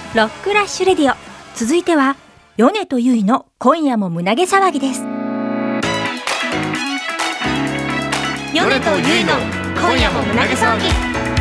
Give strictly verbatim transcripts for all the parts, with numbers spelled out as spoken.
ロックラッシュレディオ、続いては米とゆいの今夜も胸毛騒ぎです。米とゆいの今夜も胸毛騒ぎ。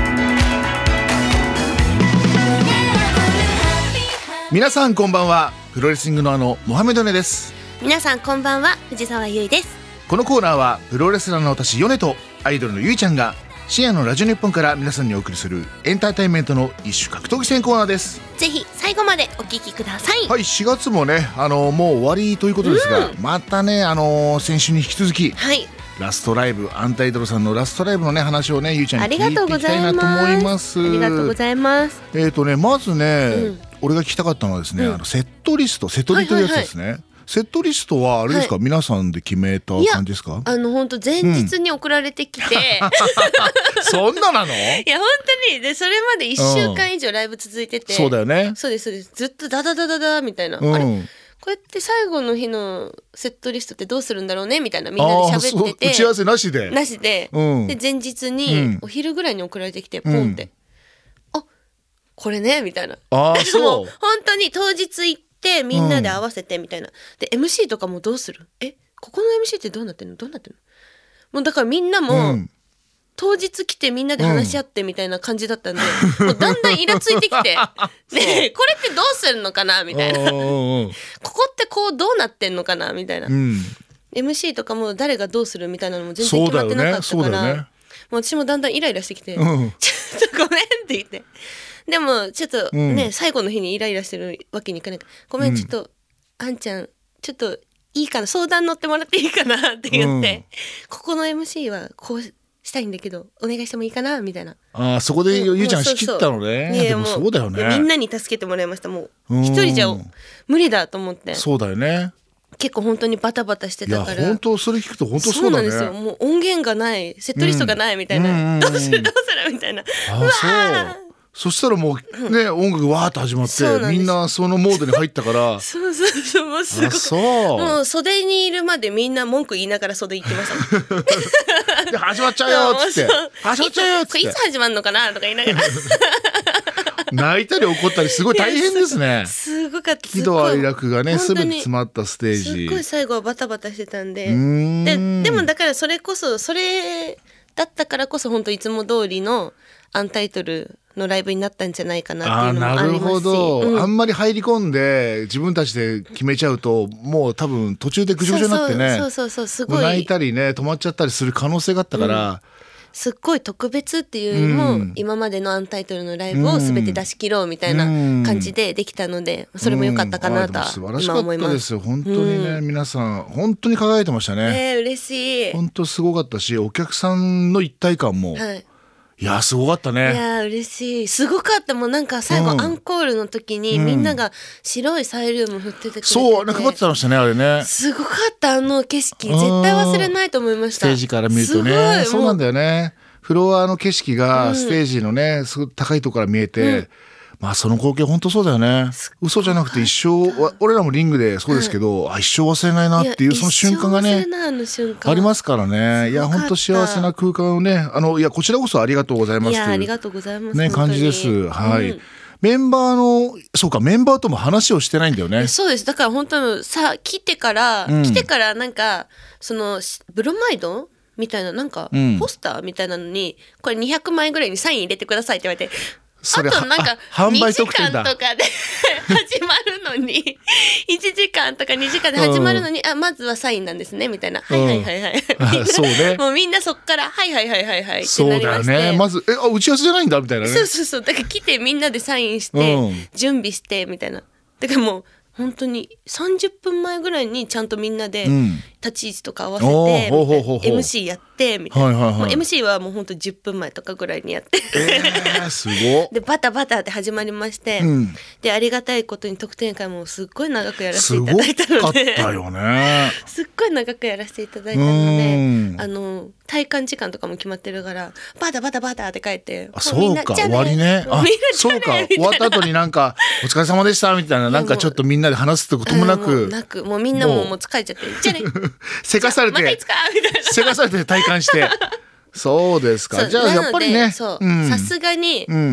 皆さんこんばんは。プロレスリングのあのモハメドネです。 皆さんこんばんは。藤沢ゆいです。 このコーナーはプロレスラーの私米とアイドルのゆいちゃんが深夜のラジオ日本から皆さんにお送りするエンターテインメントの一種格闘技戦コーナーです。 ぜひ最後までお聞きください。 はい、しがつもね、あのもう終わりということですが、うん、またね、あの先週に引き続き、はい、ラストライブ、アンタイドルさんのラストライブのね話をね、ゆいちゃんに聞いていきたいなと思います。 ありがとうございます。 えっとね、まずね、うん、俺が聞きたかったのはですね、うん、あのセットリスト、セトリというやつですね。はいはいはい、セットリストはあれですか、はい、皆さんで決めた感じですか？ あの本当前日に送られてきて、 うん、そんななの？ いや本当にで、それまでいっしゅうかん以上ライブ続いてて、 うん、そうだよね。 そうですそうです。ずっとダダダダダみたいな、うん、あれこうやって最後の日のセットリストってどうするんだろうねみたいな、みんなで喋ってて、 打ち合わせなしでなしで、うん、で前日にお昼ぐらいに送られてきて、ポンって、うん、あこれねみたいな。 あそうもう本当に当日行ってでみんなで合わせてみたいな、うん、で エムシー とかもどうする、えここの エムシー ってどうなってんのどうなってんの、もうだからみんなも、うん、当日来てみんなで話し合ってみたいな感じだったんで、うん、もうだんだんイラついてきてでこれってどうするのかなみたいなここってこうどうなってんのかなみたいな、うん、エムシー とかも誰がどうするみたいなのも全然決まってなかったから、ねね、もう私もだんだんイライラしてきて、うん、ちょっとごめんって言って、でもちょっとね、うん、最後の日にイライラしてるわけにいかないから、ごめん、ちょっと、うん、あんちゃんちょっといいかな、相談乗ってもらっていいかなって言って、うん、ここの エムシー はこうしたいんだけどお願いしてもいいかなみたいな。 あ、そこでゆうちゃん仕切ったのね。でもそうだよね。 みんなに助けてもらいました。もう一人じゃ無理だと思って。 そうだよね。結構本当にバタバタしてたから。 いや本当それ聞くと本当そうだね。 そうなんですよ。もう音源がない、セットリストがないみたいな、うん、どうするどうするみたいな。 あ、うわそうそしたらもうね、うん、音楽わーっと始まってみんなそのモードに入ったからそうそうそう、もうすごくそうもう袖にいるまでみんな文句言いながら袖行ってましたで始まっちゃうよっつって始まっちゃうよっつって、 いつ始まるのかなとか言いながら泣いたり怒ったりすごい大変ですね。 すごかった。 喜怒哀楽がね全て詰まったステージ、 すごい最後はバタバタしてたんで、ででもだからそれこそそれだったからこそ本当いつも通りのアンタイトルのライブになったんじゃないかなっていうのもありますし。あ、なるほど、 うん、あんまり入り込んで自分たちで決めちゃうともう多分途中でぐちゃぐちゃになってね、 そうそうそうそう、すごい泣いたりね止まっちゃったりする可能性があったから、うん、 すっごい特別っていうよりも、うん、今までのアンタイトルのライブを全て出し切ろうみたいな感じでできたので、それも良かったかなとは今思います。 素晴らしかったですよ本当にね、うん、皆さん本当に輝いてましたね。 えー、嬉しい。 本当すごかったし、お客さんの一体感も、はい、いやすごかったね。 いや嬉しい、すごかった。もうなんか最後、うん、アンコールの時に、うん、みんなが白いサイルーム振っててくれてて、 そうなんかかかってましたねあれね。 すごかった、あの景色絶対忘れないと思いました。 ステージから見るとね、そうなんだよね。フロアの景色がステージのね、うん、すごい高いところから見えて、うん、まあその光景本当そうだよね。嘘じゃなくて一生、俺らもリングでそうですけど、はい、あ一生忘れないなっていうその瞬間がねありますからね。いや本当幸せな空間をね、あのいやこちらこそありがとうございますという、いやありがとうございますね感じです。はい、うん、メンバーのそうかメンバーとも話をしてないんだよね。 そうです。だから本当さ来てから、うん、来てからなんかそのブロマイドみたいななんかポスターみたいなのに、うん、これにひゃくまいぐらいにサイン入れてくださいって言われて、あとなんかにじかんとかで始まるのにいちじかんとかにじかんで始まるのに、うん、あまずはサインなんですねみたいな、はいはいはいはい、うん、そうね、もうみんなそっからはいはいはいはいはいってなりまして、そうだよね、 まずえあ打ち合わせじゃないんだみたいなね。 そうそうそう、だから来てみんなでサインして、うん、準備してみたいな。だからもう本当にさんじゅっぷんまえぐらいにちゃんとみんなで立ち位置とか合わせて、うん、エムシー やってみたいな、はいはいはい、もう エムシー はもう本当じゅっぷんまえとかぐらいにやって、 えー、すごでバタバタって始まりまして、うん、でありがたいことに特典会もすっごい長くやらせていただいたので、 すごかったよねすっごい長くやらせていただいたので、あの体感時間とかも決まってるからバタバタバタって書いて、 あそうか終わりね、あそうか終わった後になんかお疲れ様でしたみたいな、なんかちょっとみんなで話すってこともなく、 もうなくもうみんなももう疲れちゃってじゃあねせかされて、 またいつかみたいなせかされて体感してそうですか。じゃあやっぱりねさすがに、うん、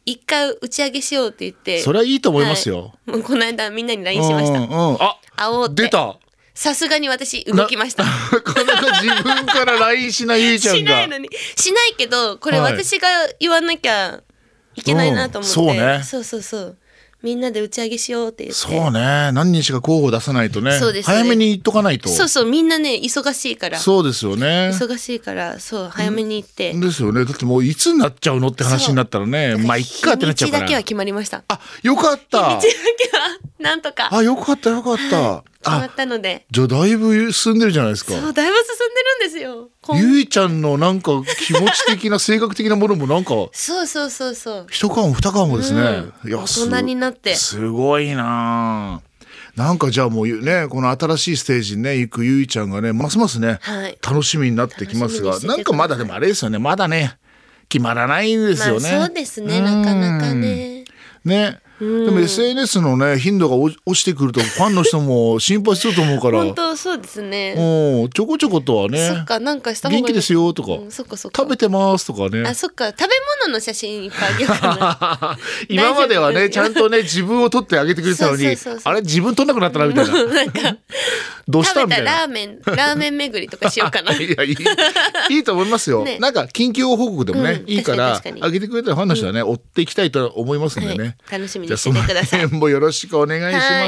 一回打ち上げしようって言って、 それはいいと思いますよ、 はい、もうこの間みんなに ライン しました、 うんうん、あ会おうって。 出た。 さすがに私動きました。 なかなか自分から ライン しないゆいちゃんが。 しないのに。しないけど、これ私が言わなきゃいけないなと思って。 はい、うん、そうね。 そうそうそう。みんなで打ち上げしようって言って。 そうね。何人しか候補出さないとね。 そうですね。 早めに言っとかないと。 そうそう。みんなね、忙しいから。 そうですよね。 忙しいから、そう、早めに行って。 ですよね。だってもういつになっちゃうのって話になったらね。まあ、いっかってなっちゃうから。 日にちだけは決まりました。 あ、よかった。 日にちだけは、なんとか。 あ、よかったよかった。 はい、決まったので。 じゃあだいぶ進んでるじゃないですか。 そう、だいぶ進んでるんですよ。 ゆいちゃんのなんか気持ち的な性格的なものもなんかそうそうそうそう一皮も二皮もですね、 うん、いや大人になってすごいな。なんかじゃあもうねこの新しいステージにね行くゆいちゃんがねますますね、はい、楽しみになってきますが、なんかまだでもあれですよね、まだね決まらないんですよね、 まあ、そうですね、なかなかねね。でも エスエヌエス のね頻度が落ちてくるとファンの人も心配すると思うから本当そうですね。 うん、ちょこちょことはね、 そっか、なんかした方がいい。 元気ですよとか、 うん、そっかそっか、 食べてますとかね。 あ、そっか、食べ物の写真いっぱいあげようかな今まではねちゃんとね自分を撮ってあげてくれてたのに、そうそうそうそう、あれ自分撮んなくなったなみたいななんかどうしたみたいな。 食べたラーメンラーメン巡りとかしようかないやいいいいと思いますよ、ね、なんか近況報告でもね、うん、いいからあげてくれたらファンの人はね、うん、追っていきたいと思いますんでね、 はい、楽しみにしててください。 もよろしくお願いします。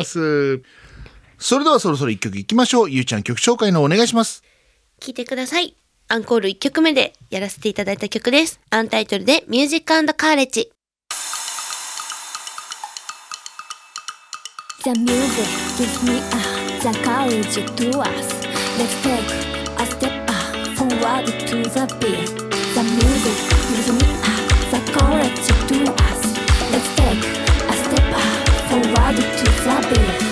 それではそろそろ一曲いきましょう。ゆうちゃん曲紹介のお願いします。 聞いてください。アンコールいっきょくめでやらせていただいた曲です。アンタイトルでミュージック&カーレッジ。 The music gives me a the courage to us. Let's take a step forward to the beat. The music gives me a the courage to us. Let's take a step forward to the beat.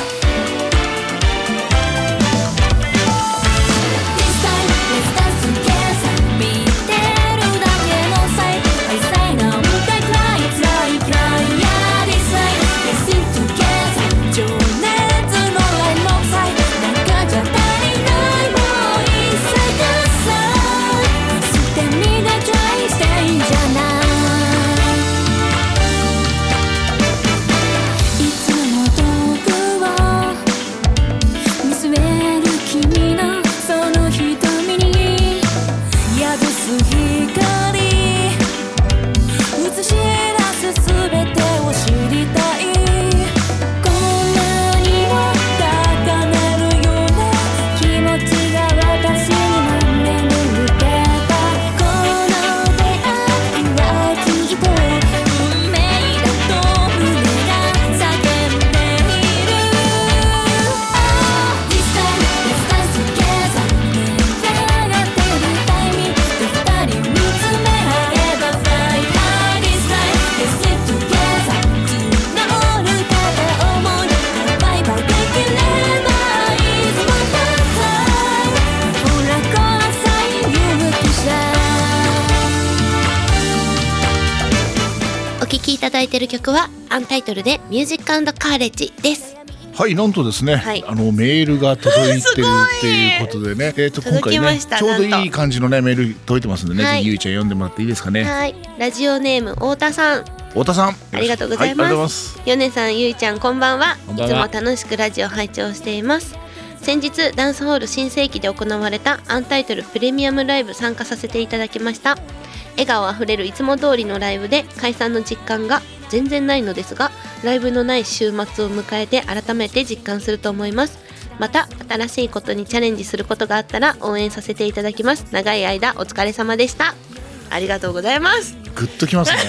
This time let's dance together. 見てるだけの際、I say now I cry cry cry yeah this night. Let's sing together. 情熱のラインの際、中じゃ足りないもう一切くさい。捨て身で try していいんじゃない。 お聴きいただいている曲はアンタイトルでミュージック&カーレッジです。 はい、なんとですね、はい、あのメールが届いてるっていうことでね、えー、と今回ねちょうどいい感じのねメール届いてますんでね、はい、ぜひゆいちゃん読んでもらっていいですかね。 はい、ラジオネーム太田さん。 太田さん、 ありがとうございます。はい、ありがとうございます。ヨネさん、ゆいちゃん、こんばんは。いつも楽しくラジオ拝聴しています。先日ダンスホール新世紀で行われたアンタイトルプレミアムライブ参加させていただきました。笑顔あふれるいつも通りのライブで解散の実感が全然ないのですが、ライブのない週末を迎えて改めて実感すると思います。また新しいことにチャレンジすることがあったら応援させていただきます。長い間お疲れ様でした。ありがとうございます。 グッときますね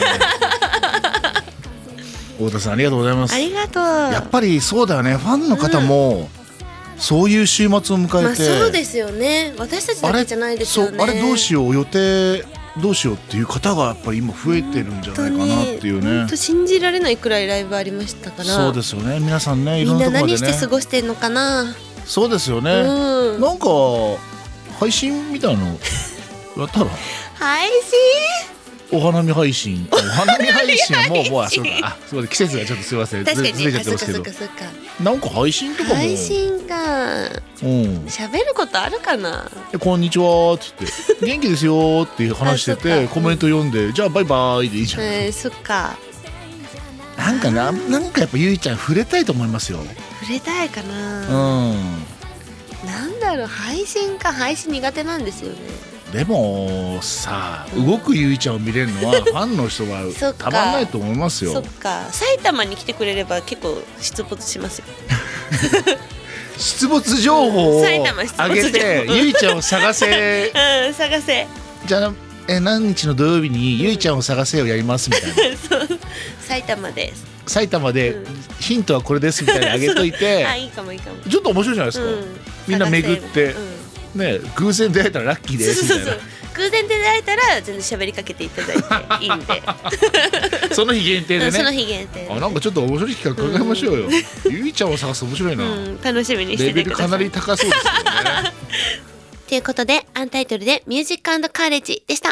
太田さん、ありがとうございます。 ありがとう。 やっぱりそうだよね、ファンの方も、うん、そういう週末を迎えて、まあ、 そうですよね。私たちだけじゃないですよね。 あれ、そう、あれどうしよう、予定どうしようっていう方がやっぱり今増えてるんじゃないかなっていうね。 本当信じられないくらいライブありましたから。 そうですよね、皆さんね、いろんなところでね、 みんな何して過ごしてんのかな。 そうですよね、うん、なんか配信みたいなのやったら配信お花見配信お花見配信はもうもうあそうかあそうだ季節がちょっとすいません確かにずずれちゃってあそっますけどかそっかそっかなんか配信とかも配信かうん喋ることあるかな。 でこんにちはっつって元気ですよって話してあそてっかコメント読んでじゃあバイバイでいいじゃん、 えー、そっかなんかななんかやっぱゆいちゃん触れたいと思いますよ触れたいかうな、 んなんだろう配信か配信苦手なんですよね。 でもさ動くゆいちゃんを見れるのはファンの人はそっかたまんないと思いますそっよか埼玉に来てくれれば結構出没しますよ。 出没情報を埼玉出没情報上げてゆいちゃんを探せうん探せじゃあえ何日の土曜日にゆいちゃんを探せをやりますみたいなそう埼玉です。 埼玉でうんヒントはこれですみたいなの上げといてあいいかもいいかも。 ちょっと面白いじゃないですか、 うんみんな巡って探せうんね偶然出会えたらラッキーですみたいなそうそうそう偶然出会えたら全然喋りかけていただいていいんでその日限定でうんそのね日限定あなんかちょっと面白い企画考えましょうよ、ゆいちゃんを探す面白いな、 うん楽しみにしてレベルてください。 かなり高そうですよねということでアンタイトルでミュージック&カーレッジでした。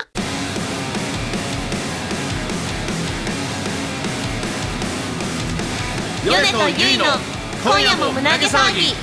ヨネとユイの今夜も胸毛騒ぎ。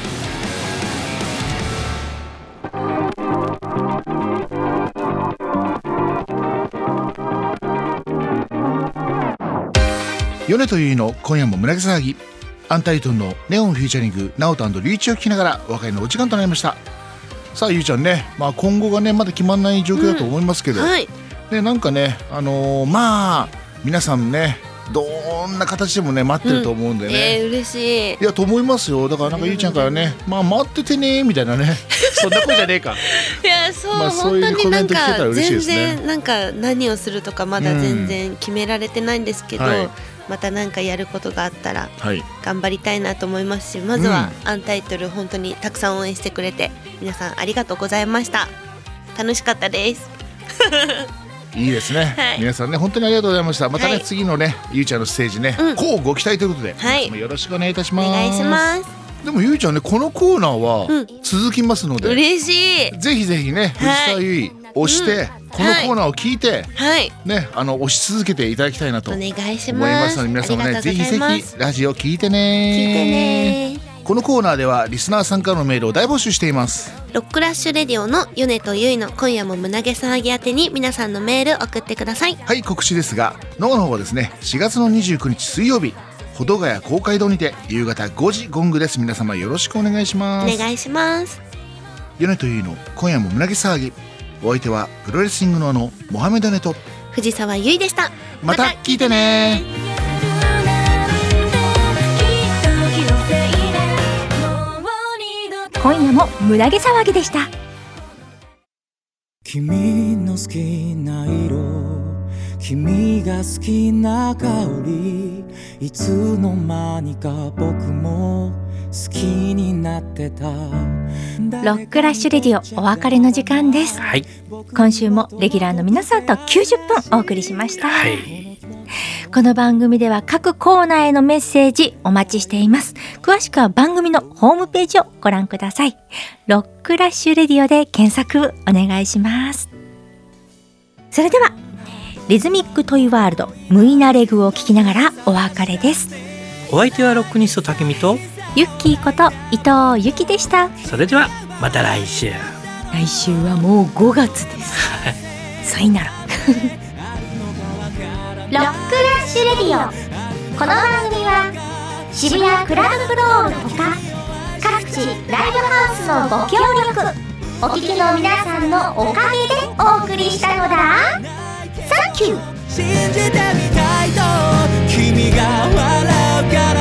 米とゆいの今夜も胸毛騒ぎアンタイトルのネオンフューチャリングナオト&リュウイチを聞きながらお別れのお時間となりました。さあゆいちゃんね、まあ、今後がねまだ決まらない状況だと思いますけど、 はいね、なんかねあのーまあ皆さんねどんな形でもね待ってると思うんでね、 えー、嬉しい。 いやと思いますよ。だからなんかゆいちゃんからね、まあ待っててねみたいなねそんな声じゃねえかいやそう、 まあそういう本当になんコメント聞けたらか全嬉しいですね然なんか何をするとかまだ全然決められてないんですけど、 はいまたなんかやることがあったらはい頑張りたいなと思いますし、まずはアンタイトル本当にたくさん応援してくれて皆さんありがとうございました。楽しかったです。 いいですね、 はい皆さんね本当にありがとうございました。またね、 はい次のねゆいちゃんのステージね、 うんこうご期待ということで、 はい皆様よろしくお願いいたします。 お願いします。 でもゆいちゃんねこのコーナーはうん続きますので、 嬉しい。 ぜひぜひね藤はい沢ゆい押して、 うんこのコーナーを聞いて、 はいねあの押し続けていただきたいなとお思い願いしまます。 すので皆さんもありがとうねぜひぜございますひラジオ聞いてね聞いてね。 このコーナーではリスナーさんからのメールを大募集しています。 ロックラッシュレディオのヨネとユイの今夜も胸毛騒ぎ宛てに皆さんのメール送ってください。 はい告知ですがノアの方はですねしがつのにじゅうくにち水曜日保土ヶ谷公会堂にて夕方ごじゴングです。皆様よろしくお願いします。 お願いします。 ヨネとユイの今夜も胸毛騒ぎ、お相手はプロレスリングのあのモハメドネと藤沢ゆいでした。 また聞いてね。 今夜も胸毛騒ぎでした。 君の好きな色、君が好きな香り、いつの間にか僕も好きになってた。 ロックラッシュレディオお別れの時間です。 はい今週もレギュラーの皆さんときゅうじゅっぷんお送りしました、 はいこの番組では各コーナーへのメッセージお待ちしています。詳しくは番組のホームページをご覧ください。ロックラッシュレディオで検索お願いします。それではリズミックトイワールドムイナレグを聞きながらお別れです。 お相手はロックニスト竹見と、 ユッキーこと伊藤由紀でした。 それではまた来週。 来週はもうごがつですさいならロックラッシュレディオ、この番組は渋谷クラブフロールほか各地ライブハウスのご協力お聞きの皆さんのおかげでお送りしたのだ。サンキュー。 信じてみたいと君が笑うから